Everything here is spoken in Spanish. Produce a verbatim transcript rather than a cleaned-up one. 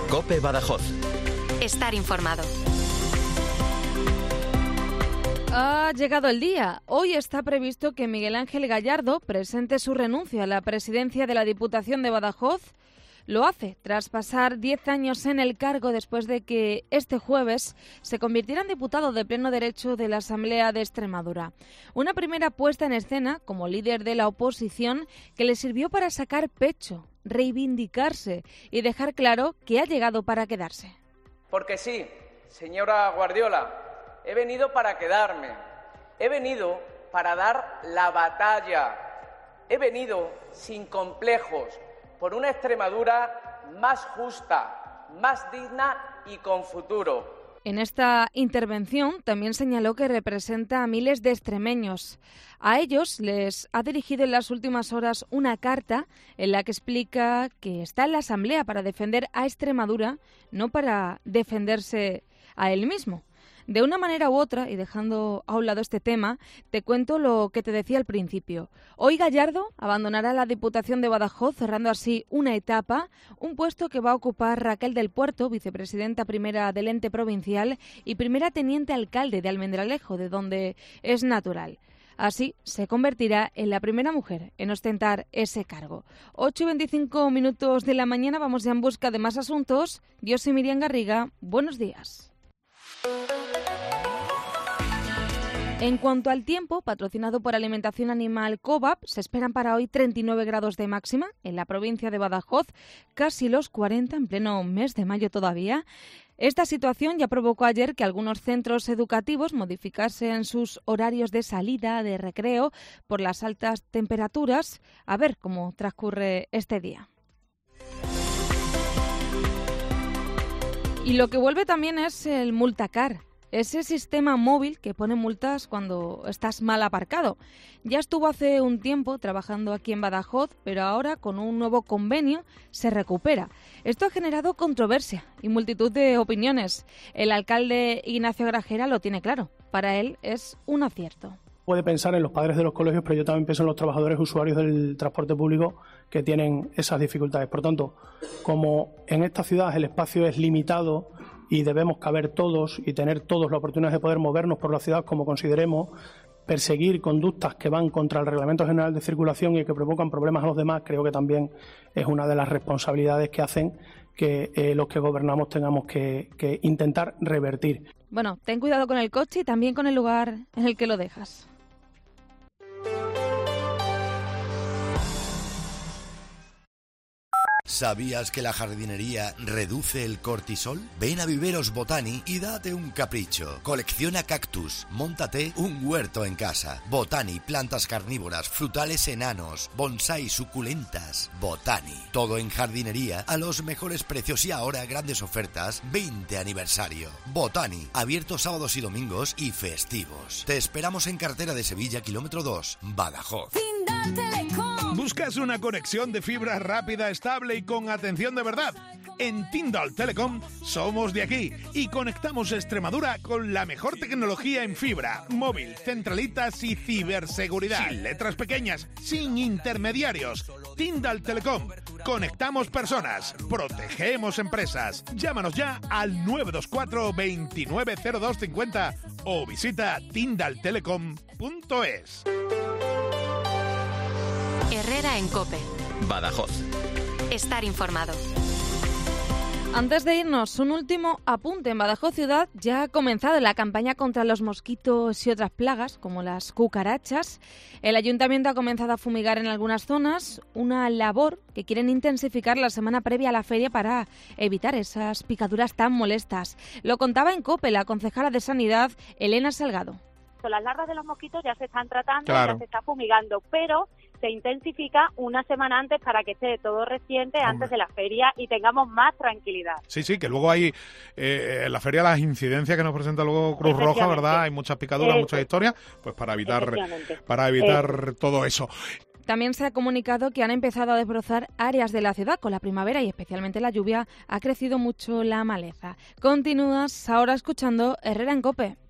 COPE Badajoz. Estar informado. Ha llegado el día. Hoy está previsto que Miguel Ángel Gallardo presente su renuncia a la presidencia de la Diputación de Badajoz. Lo hace tras pasar diez años en el cargo después de que este jueves se convirtiera en diputado de pleno derecho de la Asamblea de Extremadura. Una primera puesta en escena como líder de la oposición que le sirvió para sacar pecho, reivindicarse y dejar claro que ha llegado para quedarse. Porque sí, señora Guardiola, he venido para quedarme, he venido para dar la batalla, he venido sin complejos, por una Extremadura más justa, más digna y con futuro. En esta intervención también señaló que representa a miles de extremeños. A ellos les ha dirigido en las últimas horas una carta en la que explica que está en la Asamblea para defender a Extremadura, no para defenderse a él mismo. De una manera u otra, y dejando a un lado este tema, te cuento lo que te decía al principio. Hoy Gallardo abandonará la Diputación de Badajoz, cerrando así una etapa, un puesto que va a ocupar Raquel del Puerto, vicepresidenta primera del ente provincial y primera teniente alcalde de Almendralejo, de donde es natural. Así se convertirá en la primera mujer en ostentar ese cargo. ocho y veinticinco minutos de la mañana, vamos ya en busca de más asuntos. Yo soy Miriam Garriga. Buenos días. En cuanto al tiempo, patrocinado por Alimentación Animal Covap, se esperan para hoy treinta y nueve grados de máxima en la provincia de Badajoz, casi los cuarenta en pleno mes de mayo todavía. Esta situación ya provocó ayer que algunos centros educativos modificasen sus horarios de salida, de recreo, por las altas temperaturas. A ver cómo transcurre este día. Y lo que vuelve también es el multacar. Ese sistema móvil que pone multas cuando estás mal aparcado. Ya estuvo hace un tiempo trabajando aquí en Badajoz, pero ahora con un nuevo convenio se recupera. Esto ha generado controversia y multitud de opiniones. El alcalde Ignacio Grajera lo tiene claro. Para él es un acierto. Puede pensar en los padres de los colegios, pero yo también pienso en los trabajadores usuarios del transporte público que tienen esas dificultades. Por tanto, como en esta ciudad el espacio es limitado y debemos caber todos y tener todos la oportunidad de poder movernos por la ciudad como consideremos, perseguir conductas que van contra el Reglamento General de Circulación y que provocan problemas a los demás, creo que también es una de las responsabilidades que hacen que eh, los que gobernamos tengamos que, que intentar revertir. Bueno, ten cuidado con el coche y también con el lugar en el que lo dejas. ¿Sabías que la jardinería reduce el cortisol? Ven a Viveros Botani y date un capricho. Colecciona cactus, móntate un huerto en casa. Botani, plantas carnívoras, frutales enanos, bonsai, suculentas. Botani, todo en jardinería a los mejores precios y ahora grandes ofertas veinte aniversario. Botani, abierto sábados y domingos y festivos. Te esperamos en Carretera de Sevilla, kilómetro dos, Badajoz. ¿Buscas una conexión de fibra rápida, estable y con atención de verdad? En Tyndall Telecom somos de aquí y conectamos Extremadura con la mejor tecnología en fibra, móvil, centralitas y ciberseguridad. Sin letras pequeñas, sin intermediarios. Tyndall Telecom. Conectamos personas, protegemos empresas. Llámanos ya al nueve dos cuatro, veintinueve cero dos cincuenta o visita tyndall telecom punto es. Herrera en COPE. Badajoz. Estar informado. Antes de irnos, un último apunte. En Badajoz Ciudad ya ha comenzado la campaña contra los mosquitos y otras plagas, como las cucarachas. El ayuntamiento ha comenzado a fumigar en algunas zonas, una labor que quieren intensificar la semana previa a la feria para evitar esas picaduras tan molestas. Lo contaba en COPE la concejala de Sanidad, Elena Salgado. Las larvas de los mosquitos ya se están tratando, claro. Ya se está fumigando, pero se intensifica una semana antes para que esté todo reciente Hombre. antes de la feria y tengamos más tranquilidad. Sí, sí, que luego hay eh, en la feria las incidencias que nos presenta luego Cruz Roja, ¿verdad? Hay muchas picaduras, eh, muchas historias, pues para evitar para evitar eh. todo eso. También se ha comunicado que han empezado a desbrozar áreas de la ciudad. Con la primavera y especialmente la lluvia ha crecido mucho la maleza. Continúas ahora escuchando Herrera en COPE.